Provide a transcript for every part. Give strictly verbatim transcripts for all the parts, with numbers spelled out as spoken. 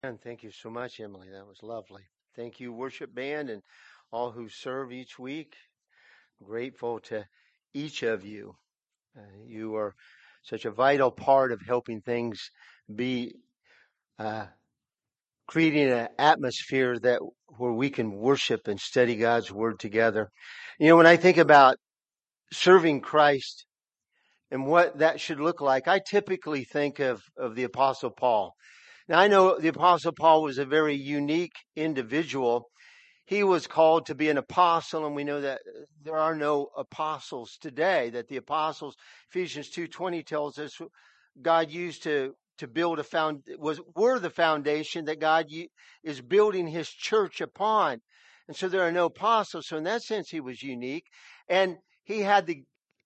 And thank you so much, Emily. That was lovely. Thank you, worship band, and all who serve each week. Grateful to each of you. Uh, you are such a vital part of helping things be uh, creating an atmosphere that where we can worship and study God's word together. You know, when I think about serving Christ and what that should look like, I typically think of of the Apostle Paul. Now, I know the Apostle Paul was a very unique individual. He was called to be an apostle, and we know that there are no apostles today, that the apostles, Ephesians two twenty tells us, God used to to build a found was were the foundation that God is building his church upon. And so there are no apostles. So in that sense, he was unique. And he had the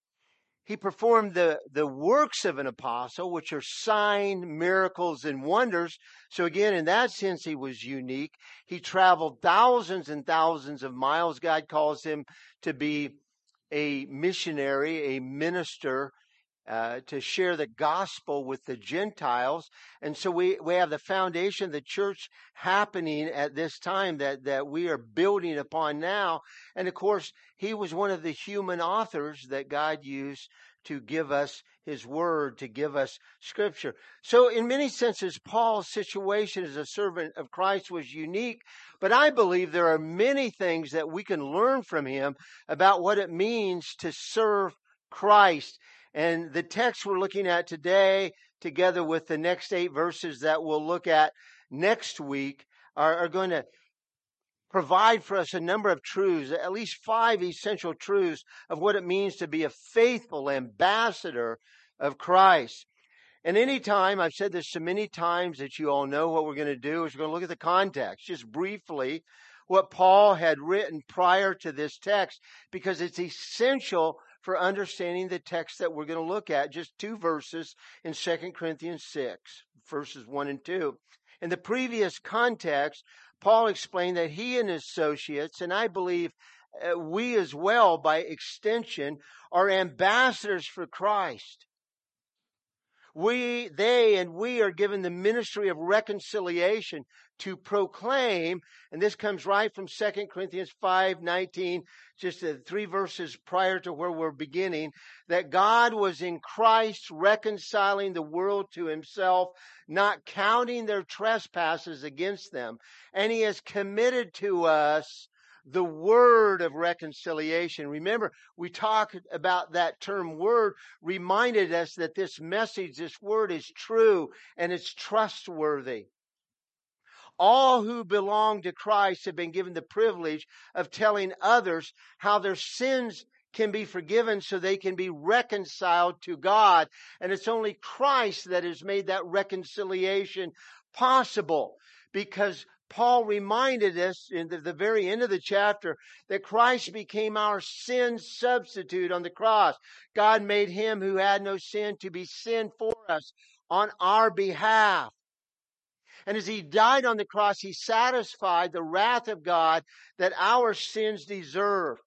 he performed the, the works of an apostle, which are sign, miracles, and wonders. So again, in that sense, he was unique. He traveled thousands and thousands of miles. God calls him to be a missionary, a minister, uh, to share the gospel with the Gentiles. And so we, we have the foundation of the church happening at this time that, that we are building upon now. And of course, he was one of the human authors that God used to give us his word, to give us scripture. So in many senses, Paul's situation as a servant of Christ was unique, but I believe there are many things that we can learn from him about what it means to serve Christ. And the text we're looking at today, together with the next eight verses that we'll look at next week, are, are going to provide for us a number of truths, at least five essential truths of what it means to be a faithful ambassador of Christ. And anytime, I've said this so many times that you all know what we're going to do is we're going to look at the context, just briefly, what Paul had written prior to this text, because it's essential for understanding the text that we're going to look at, just two verses in Second Corinthians six, verses one and two. In the previous context, Paul explained that he and his associates, and I believe uh, we as well by extension, are ambassadors for Christ. We, they, and we are given the ministry of reconciliation to proclaim, and this comes right from Second Corinthians five nineteen, just the three verses prior to where we're beginning, that God was in Christ reconciling the world to himself, not counting their trespasses against them, and he has committed to us the word of reconciliation. Remember, we talked about that term word, reminded us that this message, this word is true and it's trustworthy. All who belong to Christ have been given the privilege of telling others how their sins can be forgiven so they can be reconciled to God. And it's only Christ that has made that reconciliation possible, because Paul reminded us in the, the very end of the chapter that Christ became our sin substitute on the cross. God made him who had no sin to be sin for us on our behalf. And as he died on the cross, he satisfied the wrath of God that our sins deserve.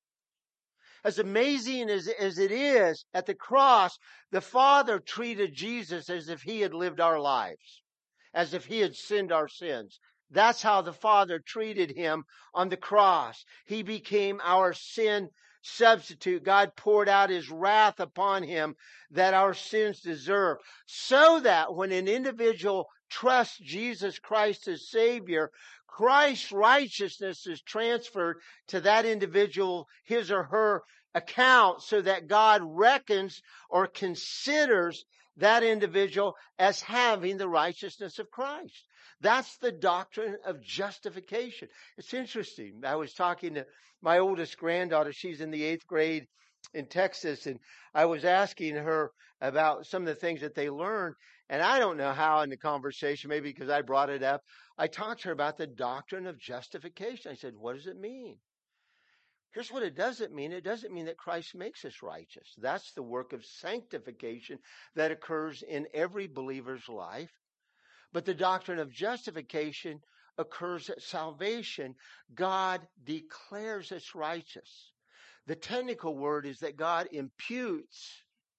As amazing as, as it is, at the cross, the Father treated Jesus as if he had lived our lives, as if he had sinned our sins. That's how the Father treated him on the cross. He became our sin substitute. God poured out his wrath upon him that our sins deserve, so that when an individual trusts Jesus Christ as Savior, Christ's righteousness is transferred to that individual, his or her account, so that God reckons or considers that individual as having the righteousness of Christ. That's the doctrine of justification. It's interesting. I was talking to my oldest granddaughter. She's in the eighth grade in Texas, and I was asking her about some of the things that they learned. And I don't know how in the conversation, maybe because I brought it up, I talked to her about the doctrine of justification. I said, what does it mean? Here's what it doesn't mean. It doesn't mean that Christ makes us righteous. That's the work of sanctification that occurs in every believer's life. But the doctrine of justification occurs at salvation. God declares us righteous. The technical word is that God imputes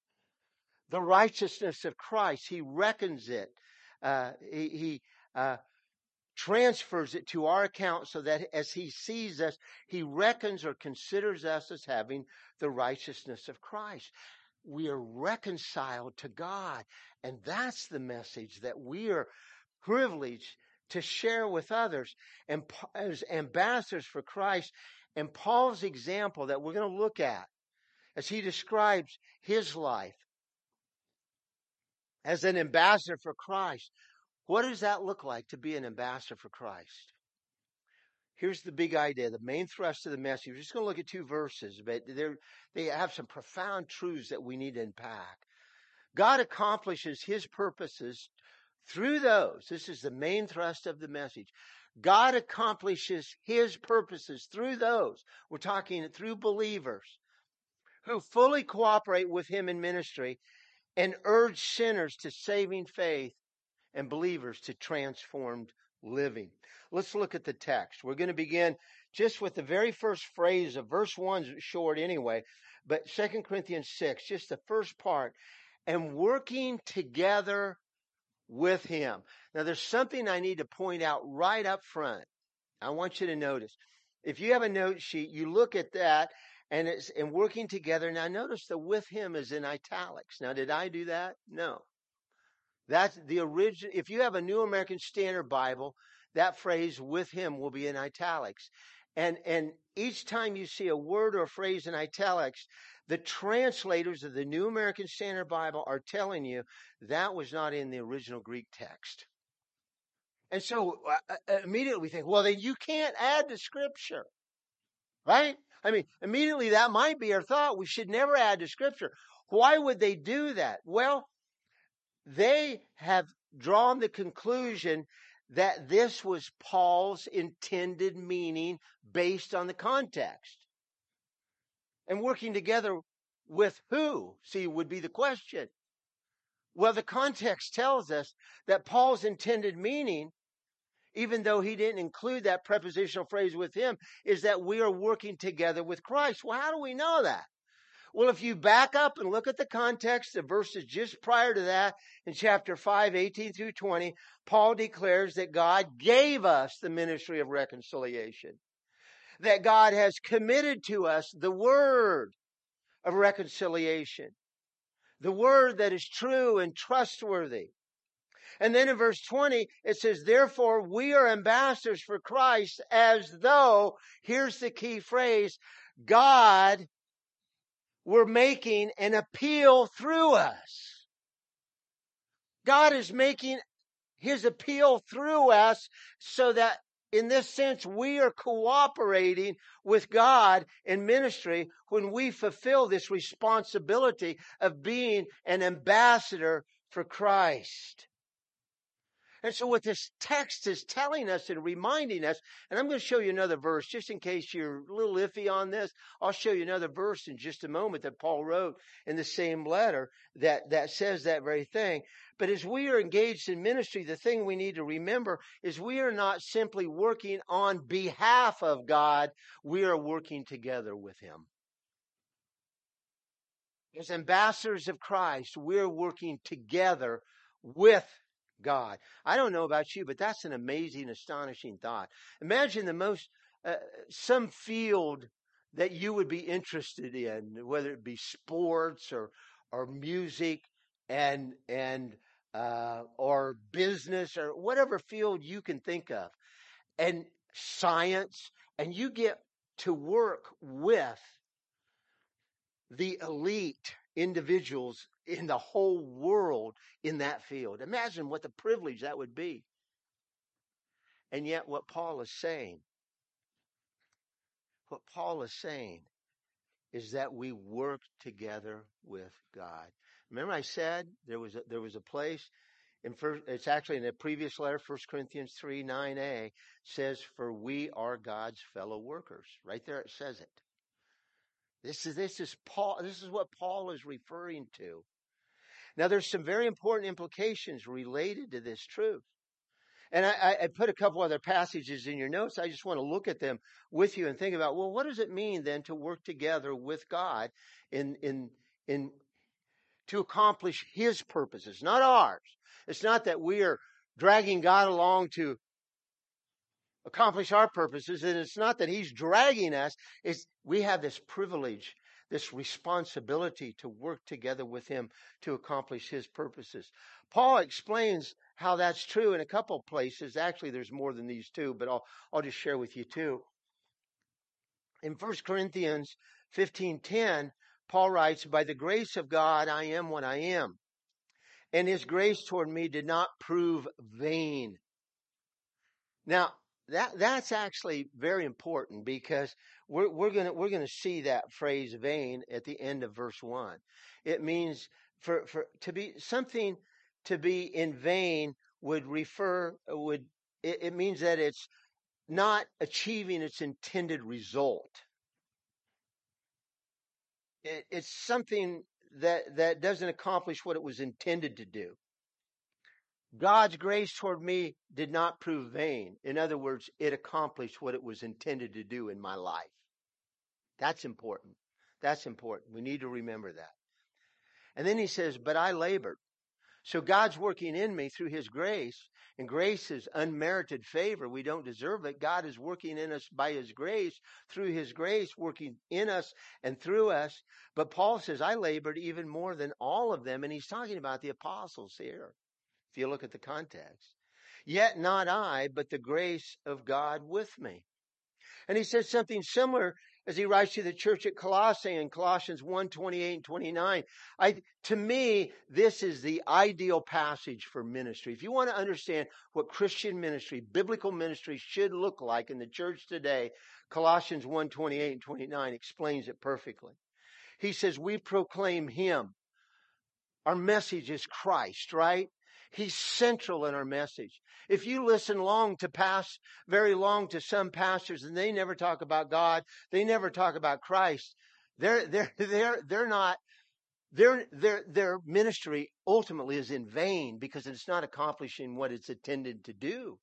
the righteousness of Christ. He reckons it. Uh, he he uh, transfers it to our account so that as he sees us, he reckons or considers us as having the righteousness of Christ. We are reconciled to God. And that's the message that we are privileged to share with others. And as ambassadors for Christ, and Paul's example that we're going to look at as he describes his life as an ambassador for Christ. What does that look like to be an ambassador for Christ? Here's the big idea, the main thrust of the message. We're just going to look at two verses, but they have some profound truths that we need to unpack. God accomplishes his purposes through those. This is the main thrust of the message. God accomplishes his purposes through those. We're talking through believers who fully cooperate with him in ministry and urge sinners to saving faith and believers to transformed living. Let's look at the text. We're going to begin just with the very first phrase of verse one, short anyway, but Second Corinthians six, just the first part, and working together with him. Now there's something I need to point out right up front. I want you to notice. If you have a note sheet, you look at that, and it's and working together. Now notice the with him is in italics. Now did I do that? No. That's the original. If you have a New American Standard Bible, that phrase with him will be in italics. And and each time you see a word or a phrase in italics, the translators of the New American Standard Bible are telling you that was not in the original Greek text. And so uh, immediately we think, well, then you can't add to Scripture, right? I mean, immediately that might be our thought. We should never add to Scripture. Why would they do that? Well, they have drawn the conclusion that this was Paul's intended meaning based on the context. And working together with who, see, would be the question. Well, the context tells us that Paul's intended meaning, even though he didn't include that prepositional phrase with him, is that we are working together with Christ. Well, how do we know that? Well, if you back up and look at the context, the verses just prior to that, in chapter five, eighteen through twenty, Paul declares that God gave us the ministry of reconciliation. That God has committed to us the word of reconciliation. The word that is true and trustworthy. And then in verse twenty, it says, therefore we are ambassadors for Christ as though, here's the key phrase, God were making an appeal through us. God is making his appeal through us so that in this sense we are cooperating with God in ministry when we fulfill this responsibility of being an ambassador for Christ. And so what this text is telling us and reminding us, and I'm going to show you another verse just in case you're a little iffy on this. I'll show you another verse in just a moment that Paul wrote in the same letter that, that says that very thing. But as we are engaged in ministry, the thing we need to remember is we are not simply working on behalf of God. We are working together with him. As ambassadors of Christ, we're working together with God. I don't know about you, but that's an amazing, astonishing thought. Imagine the most, uh, some field that you would be interested in, whether it be sports or, or music and, and, uh, or business or whatever field you can think of, and science, and you get to work with the elite individuals in the whole world in that field. Imagine what the privilege that would be. And yet what Paul is saying, what Paul is saying is that we work together with God. Remember I said there was a, there was a place in first, it's actually in a previous letter, First Corinthians three, nine a, says, for we are God's fellow workers. Right there it says it. This is, this is Paul, this is what Paul is referring to. Now, there's some very important implications related to this truth. And I, I put a couple other passages in your notes. I just want to look at them with you and think about, well, what does it mean then to work together with God in, in, in, to accomplish his purposes, not ours. It's not that we are dragging God along to accomplish our purposes. And it's not that he's dragging us. It's we have this privilege, this responsibility to work together with him to accomplish his purposes. Paul explains how that's true in a couple of places. Actually, there's more than these two, but I'll, I'll just share with you two. In First Corinthians fifteen ten, Paul writes, by the grace of God, I am what I am. And his grace toward me did not prove vain. Now, that that's actually very important, because we're we're gonna we're gonna see that phrase vain at the end of verse one. It means for for to be something to be in vain would refer would it, it means that it's not achieving its intended result. It, it's something that that doesn't accomplish what it was intended to do. God's grace toward me did not prove vain. In other words, it accomplished what it was intended to do in my life. That's important. That's important. We need to remember that. And then he says, but I labored. So God's working in me through his grace, and grace is unmerited favor. We don't deserve it. God is working in us by his grace, through his grace, working in us and through us. But Paul says, I labored even more than all of them. And he's talking about the apostles here, if you look at the context. Yet not I, but the grace of God with me. And he says something similar as he writes to the church at Colossae in Colossians one, twenty-eight and twenty-nine. I, to me, this is the ideal passage for ministry. If you want to understand what Christian ministry, biblical ministry should look like in the church today, Colossians one, twenty-eight and twenty-nine explains it perfectly. He says, we proclaim him. Our message is Christ, right? He's central in our message. If you listen long to past, very long to some pastors, and they never talk about God, they never talk about Christ, they're they're they're they're not their their their ministry ultimately is in vain, because it's not accomplishing what it's intended to do.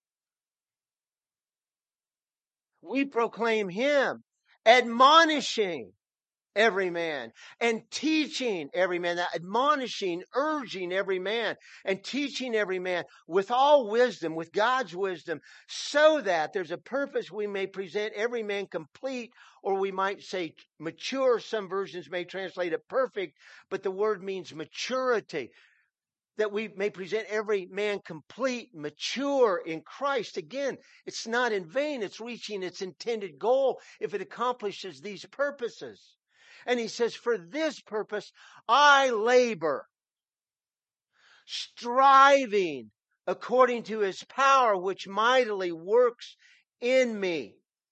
We proclaim him, admonishing every man, and teaching every man, that admonishing, urging every man, and teaching every man with all wisdom, with God's wisdom, so that there's a purpose we may present every man complete, or we might say mature. Some versions may translate it perfect, but the word means maturity. That we may present every man complete, mature in Christ. Again, it's not in vain. It's reaching its intended goal if it accomplishes these purposes. And he says, for this purpose, I labor, striving according to his power, which mightily works in me.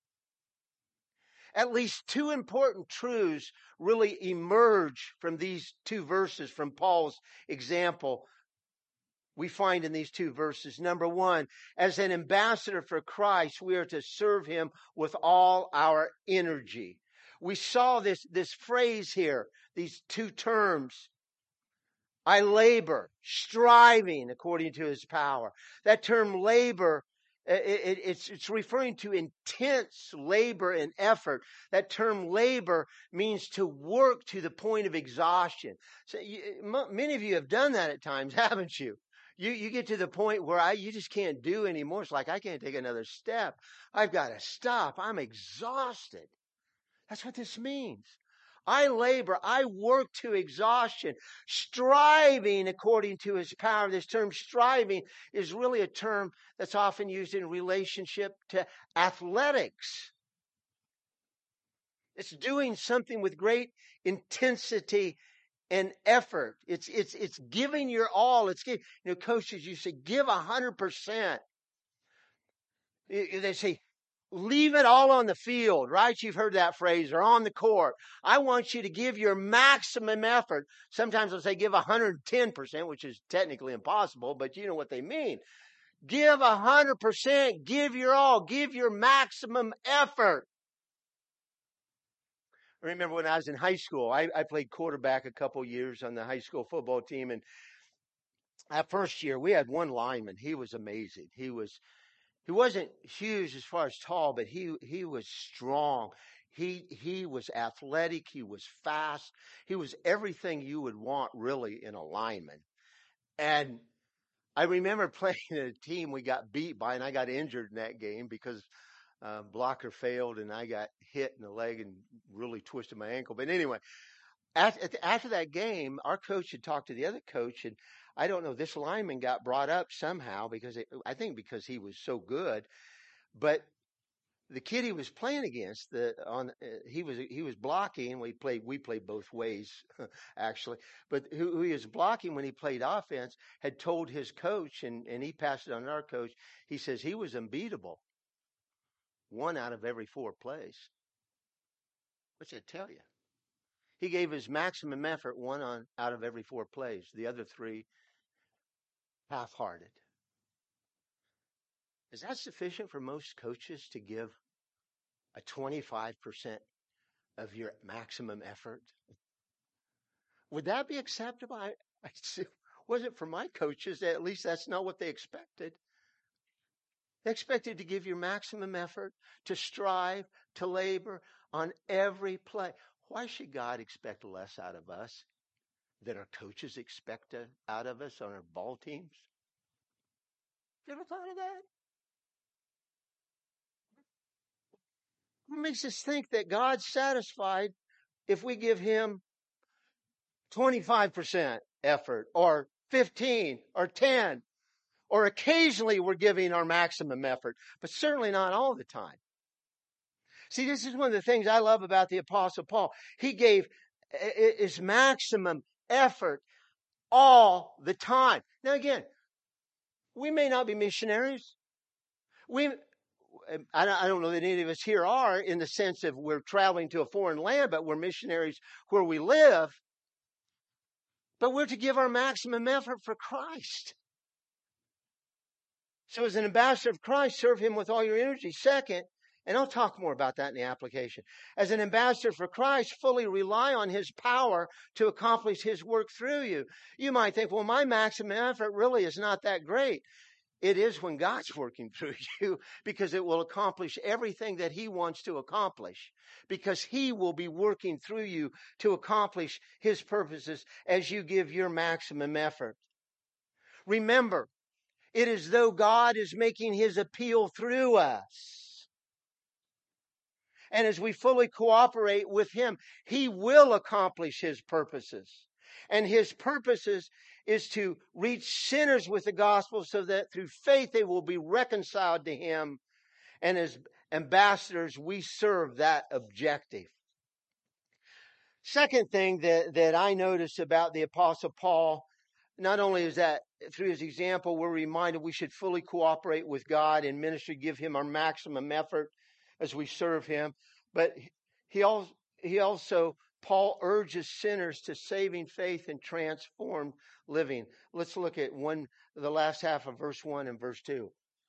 At least two important truths really emerge from these two verses, from Paul's example. We find in these two verses. Number one, as an ambassador for Christ, we are to serve him with all our energy. We saw this, this phrase here, these two terms. I labor, striving according to his power. That term labor, it, it, it's, it's referring to intense labor and effort. That term labor means to work to the point of exhaustion. So you, many of you have done that at times, haven't you? You you get to the point where I you just can't do anymore. It's like, I can't take another step. I've got to stop. I'm exhausted. That's what this means. I labor. I work to exhaustion, striving according to his power. This term striving is really a term that's often used in relationship to athletics. It's doing something with great intensity and effort. It's it's it's giving your all. It's you know, coaches, you say give a hundred percent. They say leave it all on the field, right? You've heard that phrase, or on the court. I want you to give your maximum effort. Sometimes they'll say give a hundred ten percent, which is technically impossible, but you know what they mean. Give a hundred percent. Give your all. Give your maximum effort. I remember when I was in high school, I, I played quarterback a couple years on the high school football team. And that first year, we had one lineman. He was amazing. He was, he wasn't huge as far as tall, but he, he was strong. He, he was athletic. He was fast. He was everything you would want really in a lineman. And I remember playing a team we got beat by, and I got injured in that game because uh, blocker failed, and I got hit in the leg and really twisted my ankle. But anyway, after, after that game, our coach had talked to the other coach, and I don't know, this lineman got brought up somehow because it, I think because he was so good, but the kid he was playing against, the on uh, he was he was blocking. We played we played both ways actually, but who, who he was blocking when he played offense had told his coach, and and he passed it on to our coach. He says he was unbeatable, one out of every four plays. What's that tell you? He gave his maximum effort one on out of every four plays. The other three half-hearted. Is that sufficient for most coaches to give a twenty-five percent of your maximum effort? Would that be acceptable? I, I wasn't for my coaches. At least that's not what they expected. They expected to give your maximum effort, to strive, to labor on every play. Why should God expect less out of us than our coaches expect out of us on our ball teams? You ever thought of that? What makes us think that God's satisfied if we give him twenty-five percent effort or fifteen or ten, or occasionally we're giving our maximum effort, but certainly not all the time. See, this is one of the things I love about the Apostle Paul. He gave his maximum effort all the time. Now again, we may not be missionaries. We, I don't know that any of us here are, in the sense of we're traveling to a foreign land, but we're missionaries where we live. But we're to give our maximum effort for Christ. So as an ambassador of Christ, serve him with all your energy. Second, and I'll talk more about that in the application. As an ambassador for Christ, fully rely on his power to accomplish his work through you. You might think, well, my maximum effort really is not that great. It is when God's working through you, because it will accomplish everything that he wants to accomplish, because he will be working through you to accomplish his purposes as you give your maximum effort. Remember, it is though God is making his appeal through us. And as we fully cooperate with him, he will accomplish his purposes. And his purposes is to reach sinners with the gospel so that through faith they will be reconciled to him. And as ambassadors, we serve that objective. Second thing that, that I notice about the Apostle Paul, not only is that through his example, we're reminded we should fully cooperate with God in ministry, give him our maximum effort as we serve him. But he also, he also, Paul urges sinners to saving faith and transformed living. Let's look at one, the last half of verse one and verse two.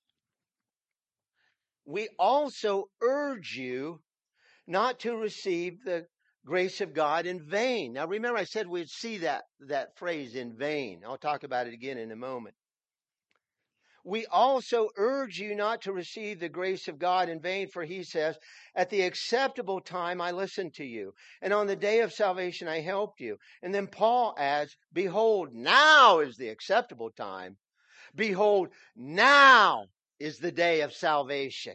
We also urge you not to receive the grace of God in vain. Now remember, I said we'd see that, that phrase in vain. I'll talk about it again in a moment. We also urge you not to receive the grace of God in vain, for he says, at the acceptable time I listened to you, and on the day of salvation I helped you. And then Paul adds, behold, now is the acceptable time. Behold, now is the day of salvation.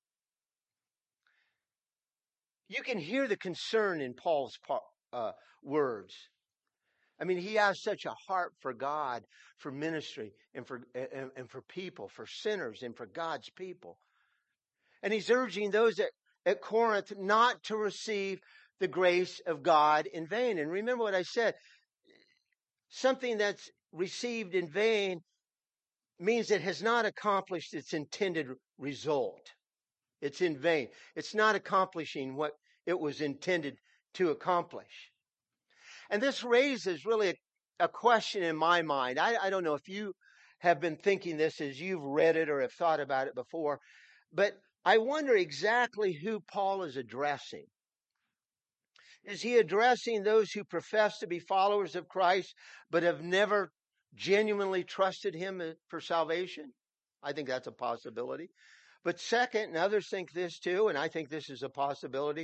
You can hear the concern in Paul's uh, words. I mean, he has such a heart for God, for ministry, and for and, and for people, for sinners, and for God's people. And he's urging those at, at Corinth not to receive the grace of God in vain. And remember what I said. Something that's received in vain means it has not accomplished its intended result. It's in vain. It's not accomplishing what it was intended to accomplish. And this raises really a, a question in my mind. I, I don't know if you have been thinking this as you've read it or have thought about it before, but I wonder exactly who Paul is addressing. Is he addressing those who profess to be followers of Christ but have never genuinely trusted him for salvation? I think that's a possibility. But second, and others think this too, and I think this is a possibility,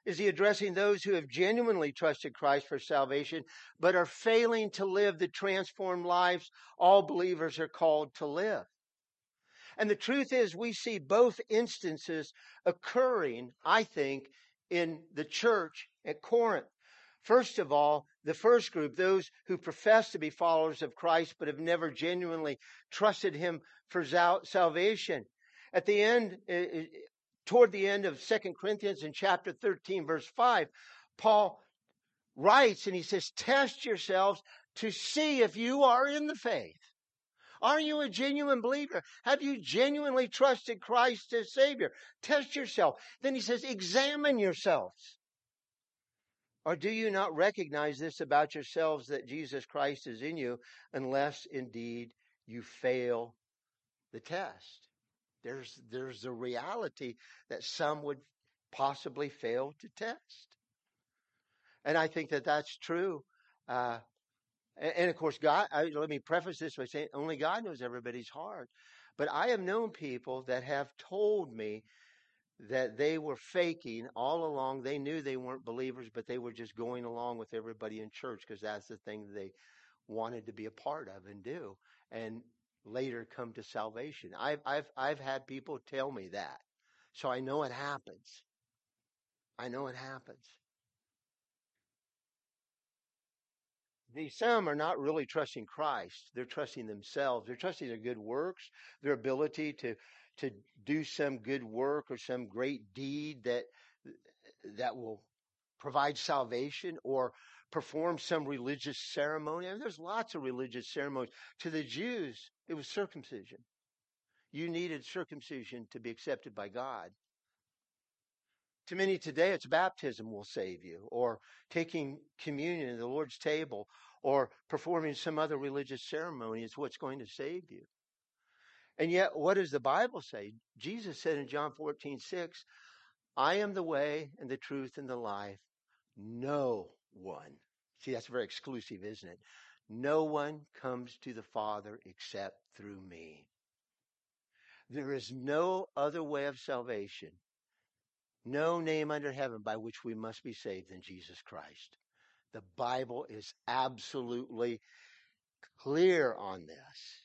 Is he addressing those who have genuinely trusted Christ for salvation, but are failing to live the transformed lives all believers are called to live? And the truth is, we see both instances occurring, I think, in the church at Corinth. First of all, the first group, those who profess to be followers of Christ but have never genuinely trusted him for salvation. At the end, toward the end of Second Corinthians in chapter thirteen, verse five, Paul writes and he says, test yourselves to see if you are in the faith. Are you a genuine believer? Have you genuinely trusted Christ as Savior? Test yourself. Then he says, examine yourselves. Or do you not recognize this about yourselves, that Jesus Christ is in you, unless indeed you fail the test? There's, there's the reality that some would possibly fail to test. And I think that that's true. Uh, and, and of course, God, I, let me preface this by saying only God knows everybody's heart. But I have known people that have told me that they were faking all along. They knew they weren't believers, but they were just going along with everybody in church because that's the thing they wanted to be a part of and do, and later come to salvation. I've I've I've had people tell me that, so I know it happens. I know it happens. These some are not really trusting Christ. They're trusting themselves. They're trusting their good works, their ability to to do some good work or some great deed that that will provide salvation, or perform some religious ceremony. I mean, there's lots of religious ceremonies. To the Jews, it was circumcision. You needed circumcision to be accepted by God. To many today, it's baptism will save you, or taking communion at the Lord's table, or performing some other religious ceremony is what's going to save you. And yet, what does the Bible say? Jesus said in John fourteen six, I am the way and the truth and the life. No one. See, that's very exclusive, isn't it? No one comes to the Father except through me. There is no other way of salvation, no name under heaven by which we must be saved than Jesus Christ. The Bible is absolutely clear on this.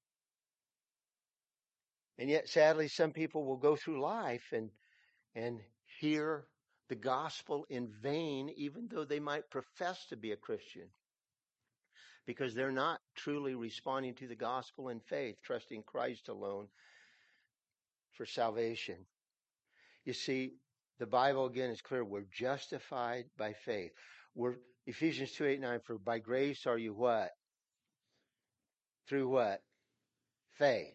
And yet, sadly, some people will go through life and and hear the gospel in vain, even though they might profess to be a Christian, because they're not truly responding to the gospel in faith, trusting Christ alone for salvation. You see, the Bible again is clear. We're justified by faith. We're Ephesians two, eight, nine, for by grace are you what? Through what? Faith.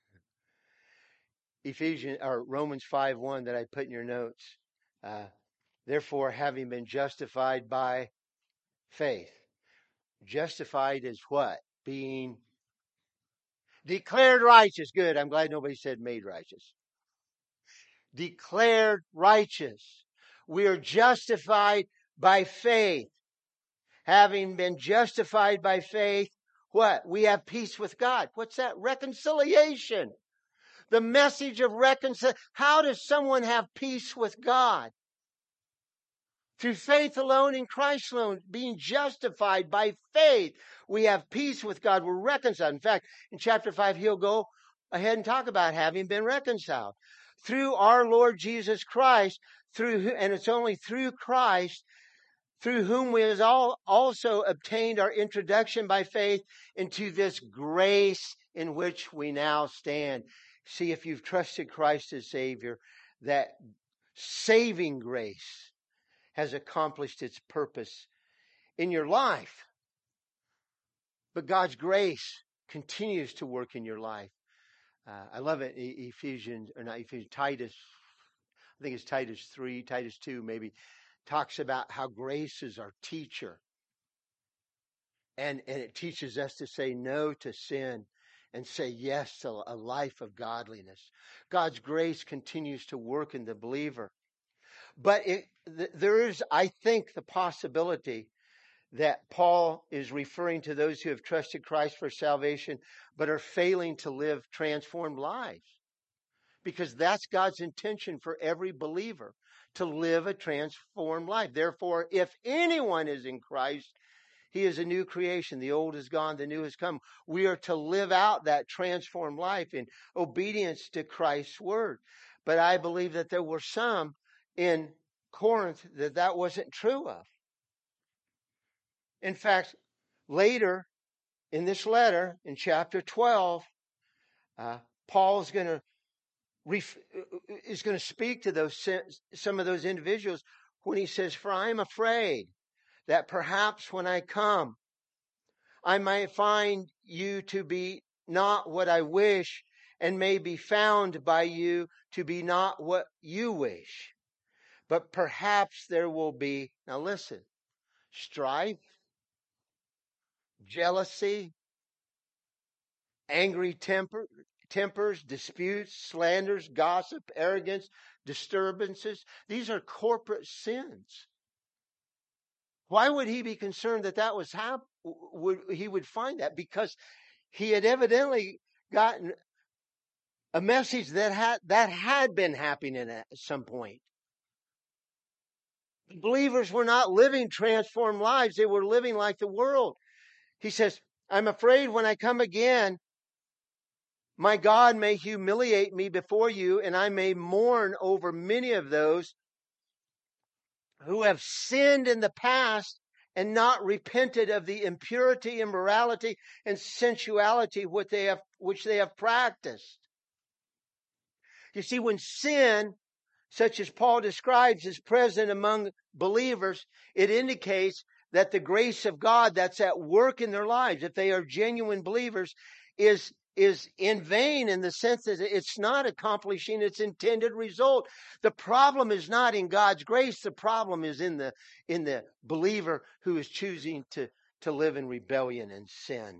Ephesians or Romans five one that I put in your notes. Uh, Therefore, having been justified by faith. Justified is what? Being declared righteous. Good. I'm glad nobody said made righteous. Declared righteous. We are justified by faith. Having been justified by faith, what? We have peace with God. What's that? Reconciliation. The message of reconciliation. How does someone have peace with God? Through faith alone in Christ alone, being justified by faith, we have peace with God. We're reconciled. In fact, in chapter five, he'll go ahead and talk about having been reconciled. Through our Lord Jesus Christ, through and it's only through Christ, through whom we have all also obtained our introduction by faith into this grace in which we now stand. See, if you've trusted Christ as Savior, that saving grace has accomplished its purpose in your life. But God's grace continues to work in your life. Uh, I love it. E- Ephesians, or not Ephesians, Titus, I think it's Titus three, Titus two maybe, talks about how grace is our teacher. And, and it teaches us to say no to sin and say yes to a life of godliness. God's grace continues to work in the believer. But it, th- there is, I think, the possibility that Paul is referring to those who have trusted Christ for salvation, but are failing to live transformed lives. because that's God's intention for every believer, to live a transformed life. Therefore, if anyone is in Christ, he is a new creation. The old is gone, the new has come. We are to live out that transformed life in obedience to Christ's word. But I believe that there were some in Corinth that that wasn't true of. In fact, later in this letter, in chapter twelve, uh, Paul is going to ref- is going to speak to those some of those individuals when he says, "For I am afraid that perhaps when I come, I might find you to be not what I wish, and may be found by you to be not what you wish. But perhaps there will be," now listen, "strife, jealousy, angry temper, tempers, disputes, slanders, gossip, arrogance, disturbances." These are corporate sins. Why would he be concerned that that was hap- would he would find that? Because he had evidently gotten a message that had that had been happening at some point. Believers were not living transformed lives. They were living like the world. He says, "I'm afraid when I come again, my God may humiliate me before you, and I may mourn over many of those who have sinned in the past and not repented of the impurity, immorality, and sensuality which they have, which they have practiced." You see, when sin, such as Paul describes, is present among believers, it indicates that the grace of God that's at work in their lives, if they are genuine believers, is is in vain, in the sense that it's not accomplishing its intended result. The problem is not in God's grace. The problem is in the in the believer who is choosing to, to live in rebellion and sin.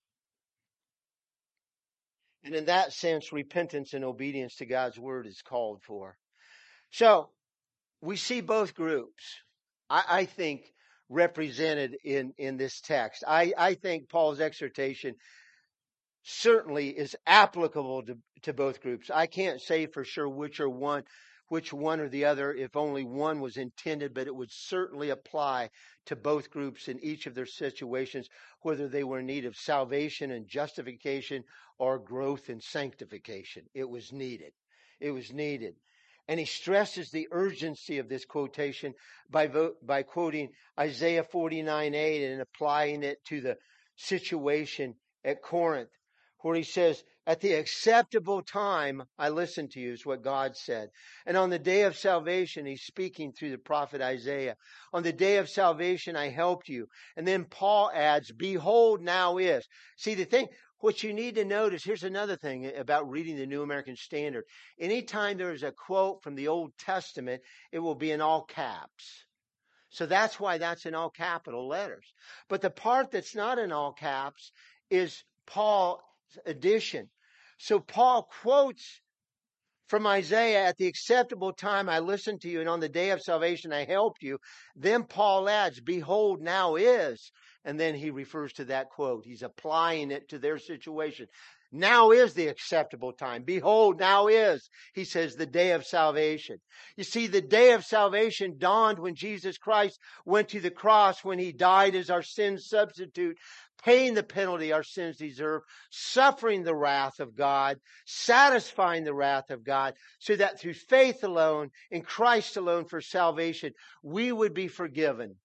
And in that sense, repentance and obedience to God's word is called for. So we see both groups, I, I think, represented in, in this text. I, I think Paul's exhortation certainly is applicable to, to both groups. I can't say for sure which or one, which one or the other, if only one was intended, but it would certainly apply to both groups in each of their situations, whether they were in need of salvation and justification or growth and sanctification. It was needed. It was needed. And he stresses the urgency of this quotation by vo- by quoting Isaiah forty-nine eight and applying it to the situation at Corinth, where he says, "At the acceptable time, I listened to you," is what God said. "And on the day of salvation," he's speaking through the prophet Isaiah, "on the day of salvation, I helped you." And then Paul adds, "Behold, now is." See, the thing, what you need to notice, here's another thing about reading the New American Standard. Anytime there is a quote from the Old Testament, it will be in all caps. So that's why that's in all capital letters. But the part that's not in all caps is Paul's addition. So Paul quotes from Isaiah, "At the acceptable time I listened to you, and on the day of salvation I helped you." Then Paul adds, "Behold, now is." And then he refers to that quote. He's applying it to their situation. Now is the acceptable time. Behold, now is, he says, the day of salvation. You see, the day of salvation dawned when Jesus Christ went to the cross, when he died as our sin substitute, paying the penalty our sins deserve, suffering the wrath of God, satisfying the wrath of God, so that through faith alone, in Christ alone for salvation, we would be forgiven.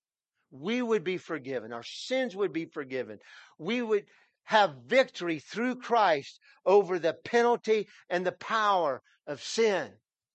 We would be forgiven. Our sins would be forgiven. We would have victory through Christ over the penalty and the power of sin.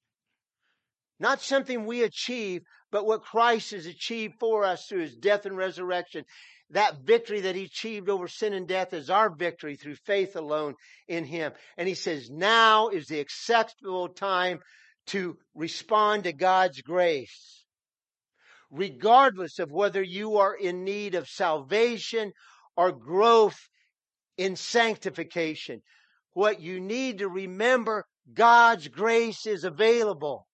Not something we achieve, but what Christ has achieved for us through his death and resurrection. That victory that he achieved over sin and death is our victory through faith alone in him. And he says, now is the acceptable time to respond to God's grace, regardless of whether you are in need of salvation or growth in sanctification. What you need to remember, God's grace is available.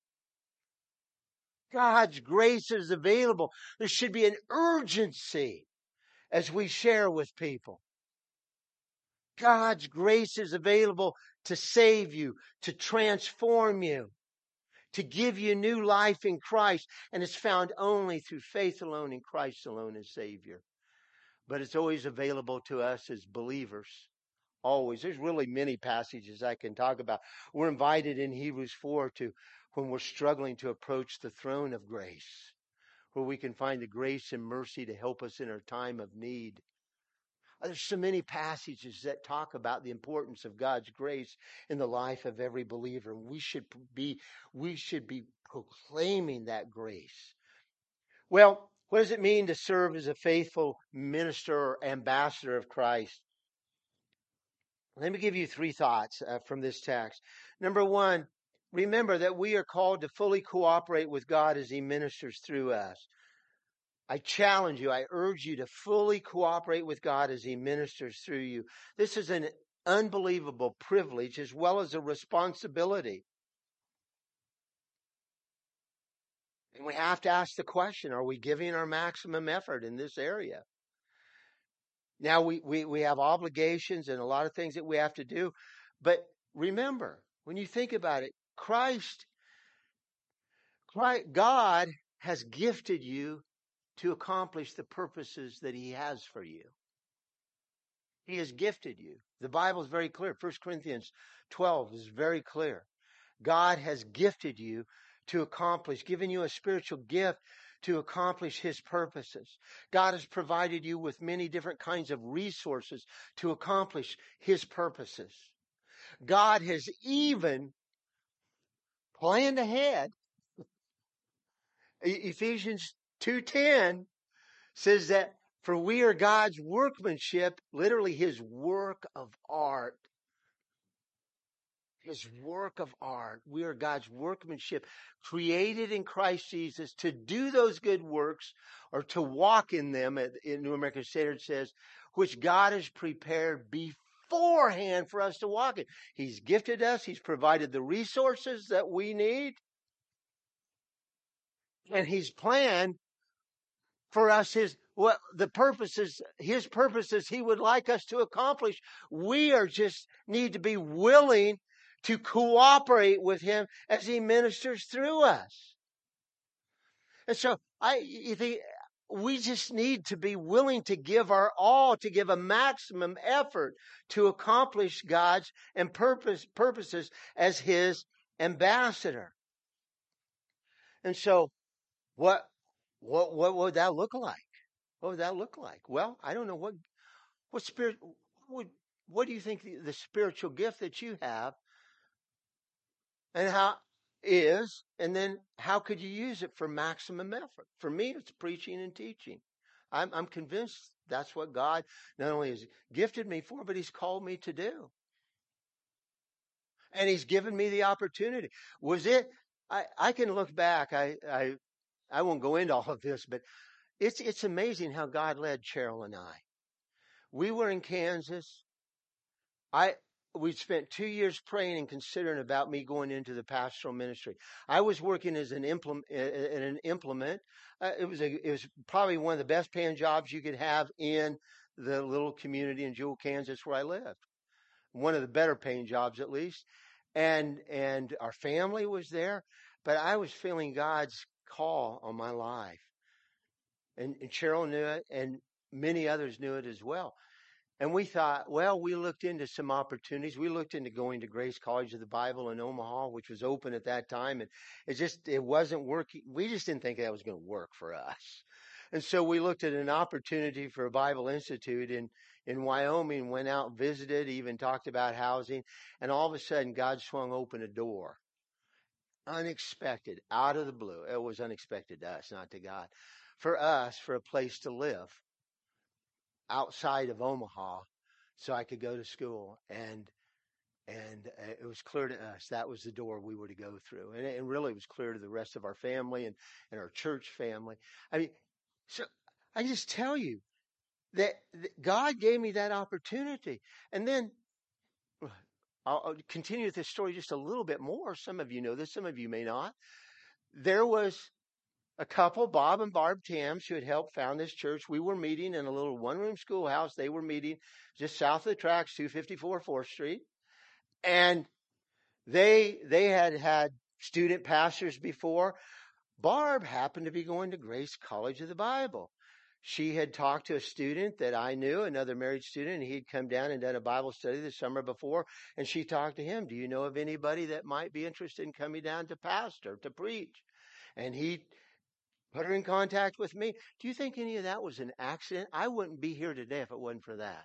God's grace is available. There should be an urgency as we share with people. God's grace is available to save you, to transform you, to give you new life in Christ. And it's found only through faith alone in Christ alone as Savior. But it's always available to us as believers. Always. There's really many passages I can talk about. We're invited in Hebrews four to, when we're struggling to approach the throne of grace, where we can find the grace and mercy to help us in our time of need. There's so many passages that talk about the importance of God's grace in the life of every believer. We should be, we should be proclaiming that grace. Well, what does it mean to serve as a faithful minister or ambassador of Christ? Let me give you three thoughts uh, from this text. Number one, remember that we are called to fully cooperate with God as He ministers through us. I challenge you, I urge you to fully cooperate with God as He ministers through you. This is an unbelievable privilege as well as a responsibility. And we have to ask the question, are we giving our maximum effort in this area? Now, we, we, we have obligations and a lot of things that we have to do. But remember, when you think about it, Christ, Christ God has gifted you to accomplish the purposes that He has for you. He has gifted you. The Bible is very clear. First Corinthians twelve is very clear. God has gifted you to accomplish, given you a spiritual gift to accomplish His purposes. God has provided you with many different kinds of resources to accomplish His purposes. God has even planned ahead. Ephesians two ten says that for we are God's workmanship, literally His work of art. His work of art. We are God's workmanship, created in Christ Jesus to do those good works or to walk in them, in New American Standard says, which God has prepared beforehand for us to walk in. He's gifted us. He's provided the resources that we need. And He's planned for us his what the purposes, His purposes He would like us to accomplish. We are just need to be willing to cooperate with Him as He ministers through us. And so I you think we just need to be willing to give our all, to give a maximum effort to accomplish God's and purpose purposes as His ambassador. And so what what what would that look like? What would that look like? Well, I don't know what what spirit what would what do you think the, the spiritual gift that you have and how is, and then how could you use it for maximum effort? For me, it's preaching and teaching. I'm, I'm convinced that's what God not only has gifted me for, but He's called me to do. And He's given me the opportunity. Was it, I, I can look back, I, I, I won't go into all of this, but it's, it's amazing how God led Cheryl and I. We were in Kansas. I, we spent two years praying and considering about me going into the pastoral ministry. I was working as an implement, in an implement. Uh, it was a, it was probably one of the best paying jobs you could have in the little community in Jewel, Kansas, where I lived. One of the better paying jobs, at least. And, and our family was there, but I was feeling God's call on my life. And, and Cheryl knew it, and many others knew it as well. And we thought, well, we looked into some opportunities. We looked into going to Grace College of the Bible in Omaha, which was open at that time. And it just, it wasn't working. We just didn't think that was going to work for us. And so we looked at an opportunity for a Bible Institute in, in Wyoming, went out and visited, even talked about housing. And all of a sudden, God swung open a door. Unexpected, out of the blue. It was unexpected to us, not to God. For us, for a place to live outside of Omaha so I could go to school. And and it was clear to us that was the door we were to go through. And it really was clear to the rest of our family and, and our church family. I mean, so I just tell you that, that God gave me that opportunity. And then I'll, I'll continue with this story just a little bit more. Some of you know this, some of you may not. There was a couple, Bob and Barb Tams, who had helped found this church. We were meeting in a little one-room schoolhouse. They were meeting just south of the tracks, two fifty-four fourth Street. And they they had had student pastors before. Barb happened to be going to Grace College of the Bible. She had talked to a student that I knew, another married student, and he'd come down and done a Bible study the summer before, and she talked to him. Do you know of anybody that might be interested in coming down to pastor, to preach? And he put her in contact with me. Do you think any of that was an accident? I wouldn't be here today if it wasn't for that.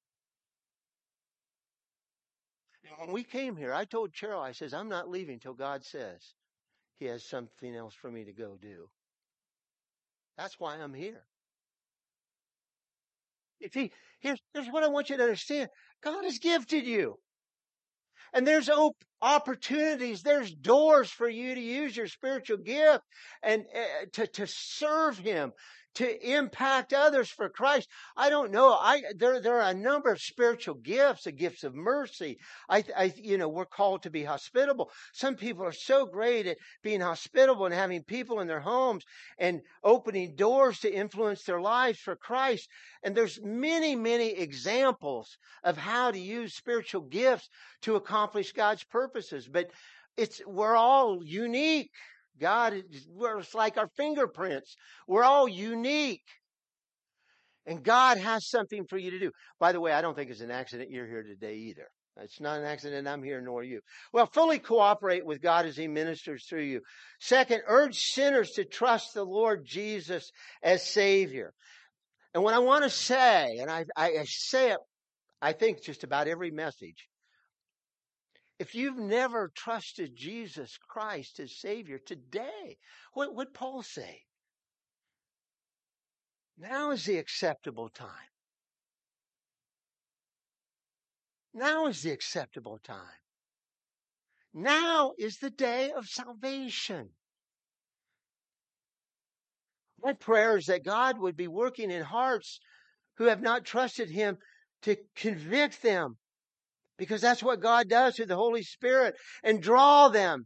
And when we came here, I told Cheryl, I says, I'm not leaving till God says he has something else for me to go do. That's why I'm here. You see, here's, here's what I want you to understand. God has gifted you. And there's op- opportunities, there's doors for you to use your spiritual gift and uh, to, to serve him, to impact others for Christ. I don't know. I there there are a number of spiritual gifts, the gifts of mercy. I, I you know, we're called to be hospitable. Some people are so great at being hospitable and having people in their homes and opening doors to influence their lives for Christ. And there's many, many examples of how to use spiritual gifts to accomplish God's purposes. But it's we're all unique. God, we're it's like our fingerprints. We're all unique. And God has something for you to do. By the way, I don't think it's an accident you're here today either. It's not an accident I'm here, nor you. Well, fully cooperate with God as he ministers through you. Second, urge sinners to trust the Lord Jesus as Savior. And what I want to say, and I, I, I say it, I think just about every message, if you've never trusted Jesus Christ as Savior today, what would Paul say? Now is the acceptable time. Now is the acceptable time. Now is the day of salvation. My prayer is that God would be working in hearts who have not trusted him to convict them, because that's what God does through the Holy Spirit, and draw them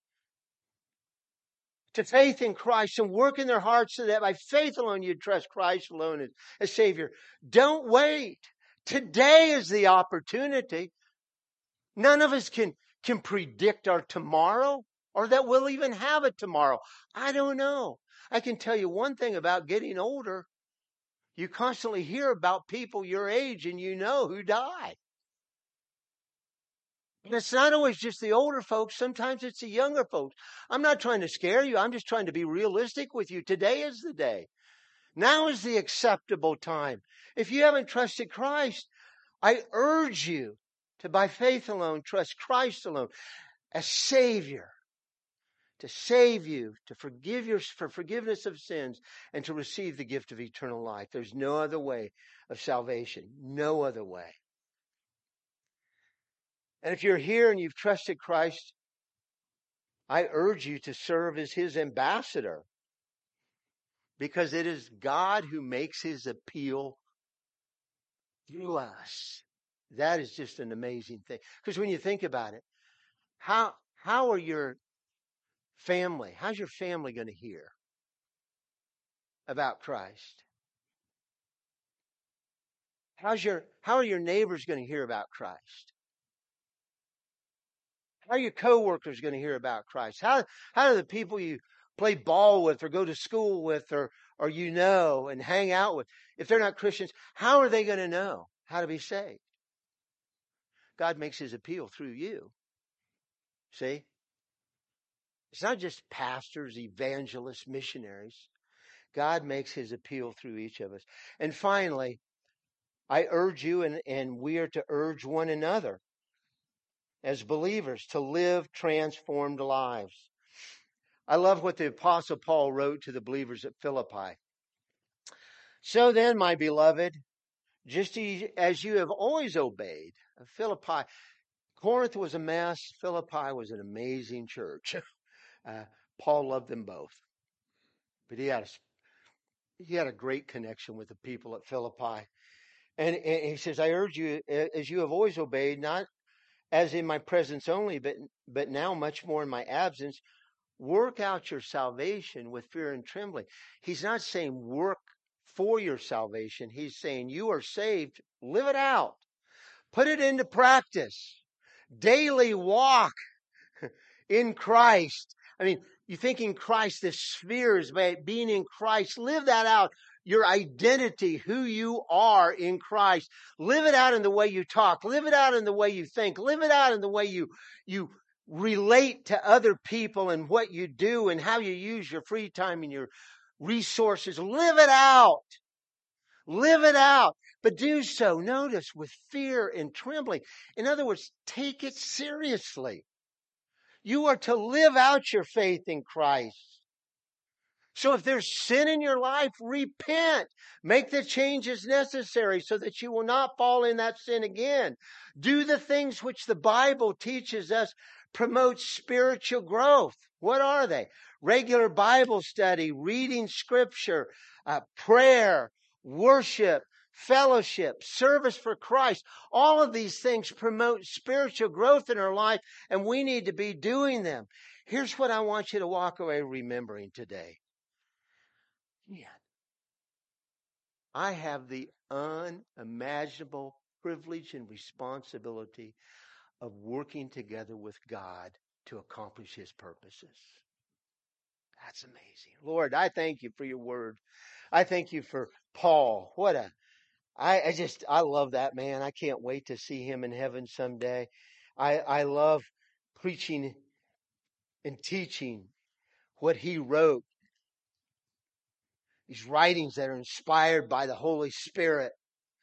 to faith in Christ and work in their hearts so that by faith alone you trust Christ alone as, as Savior. Don't wait. Today is the opportunity. None of us can, can predict our tomorrow or that we'll even have it tomorrow. I don't know. I can tell you one thing about getting older. You constantly hear about people your age and you know who die. And it's not always just the older folks. Sometimes it's the younger folks. I'm not trying to scare you. I'm just trying to be realistic with you. Today is the day. Now is the acceptable time. If you haven't trusted Christ, I urge you to, by faith alone, trust Christ alone as Savior, to save you, to forgive your, for forgiveness of sins, and to receive the gift of eternal life. There's no other way of salvation. No other way. And if you're here and you've trusted Christ, I urge you to serve as his ambassador, because it is God who makes his appeal through us. That is just an amazing thing. Because when you think about it, how how are your family, how's your family going to hear about Christ? How's your how are your neighbors going to hear about Christ? How are your coworkers going to hear about Christ? How how are the people you play ball with or go to school with or or you know and hang out with, if they're not Christians, how are they going to know how to be saved? God makes his appeal through you. See? It's not just pastors, evangelists, missionaries. God makes his appeal through each of us. And finally, I urge you, and, and we are to urge one another as believers to live transformed lives. I love what the Apostle Paul wrote to the believers at Philippi. So then, my beloved, just as you have always obeyed, Philippi, Corinth was a mess. Philippi was an amazing church. Uh, Paul loved them both. But he had a, he had a great connection with the people at Philippi. And, and he says, I urge you, as you have always obeyed, not as in my presence only, but but now much more in my absence, work out your salvation with fear and trembling. He's not saying work for your salvation. He's saying you are saved, live it out. Put it into practice. daily walk in Christ. I mean, you think in Christ, the spheres, being in Christ, live that out. Your identity, who you are in Christ. Live it out in the way you talk. Live it out in the way you think. Live it out in the way you, you relate to other people and what you do and how you use your free time and your resources. Live it out. Live it out. But do so, notice, with fear and trembling. In other words, take it seriously. You are to live out your faith in Christ. So if there's sin in your life, repent. Make the changes necessary so that you will not fall in that sin again. Do the things which the Bible teaches us promote spiritual growth. What are they? Regular Bible study, reading Scripture, uh, prayer, worship, fellowship, service for Christ. All of these things promote spiritual growth in our life, and we need to be doing them. Here's what I want you to walk away remembering today. Yeah. I have the unimaginable privilege and responsibility of working together with God to accomplish His purposes. That's amazing. Lord, I thank you for your word. I thank you for Paul. What a, I, I just, I love that man. I can't wait to see him in heaven someday. I, I love preaching and teaching what he wrote. These writings that are inspired by the Holy Spirit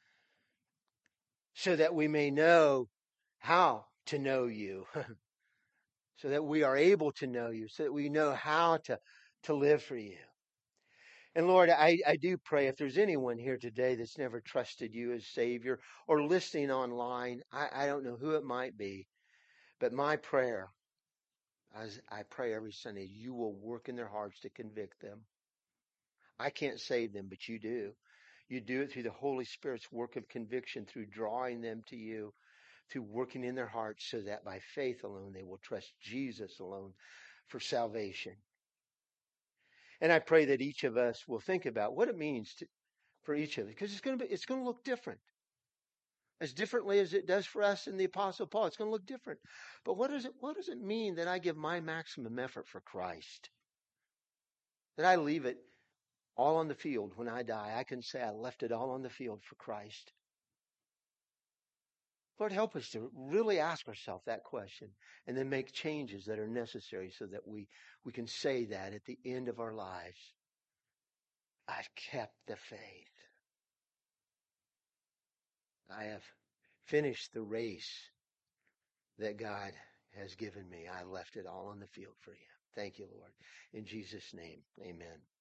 so that we may know how to know you, so that we are able to know you, so that we know how to, to live for you. And Lord, I, I do pray if there's anyone here today that's never trusted you as Savior or listening online, I, I don't know who it might be, but my prayer, as I pray every Sunday, you will work in their hearts to convict them. I can't save them, but you do. You do it through the Holy Spirit's work of conviction, through drawing them to you, through working in their hearts so that by faith alone they will trust Jesus alone for salvation. And I pray that each of us will think about what it means to, for each of us, because it's going to be, it's going to look different. As differently as it does for us in the Apostle Paul, it's going to look different. But what does it, what does it mean that I give my maximum effort for Christ? That I leave it all on the field when I die. I can say I left it all on the field for Christ. Lord, help us to really ask ourselves that question and then make changes that are necessary so that we, we can say that at the end of our lives. I've kept the faith. I have finished the race that God has given me. I left it all on the field for you. Thank you, Lord. In Jesus' name, amen.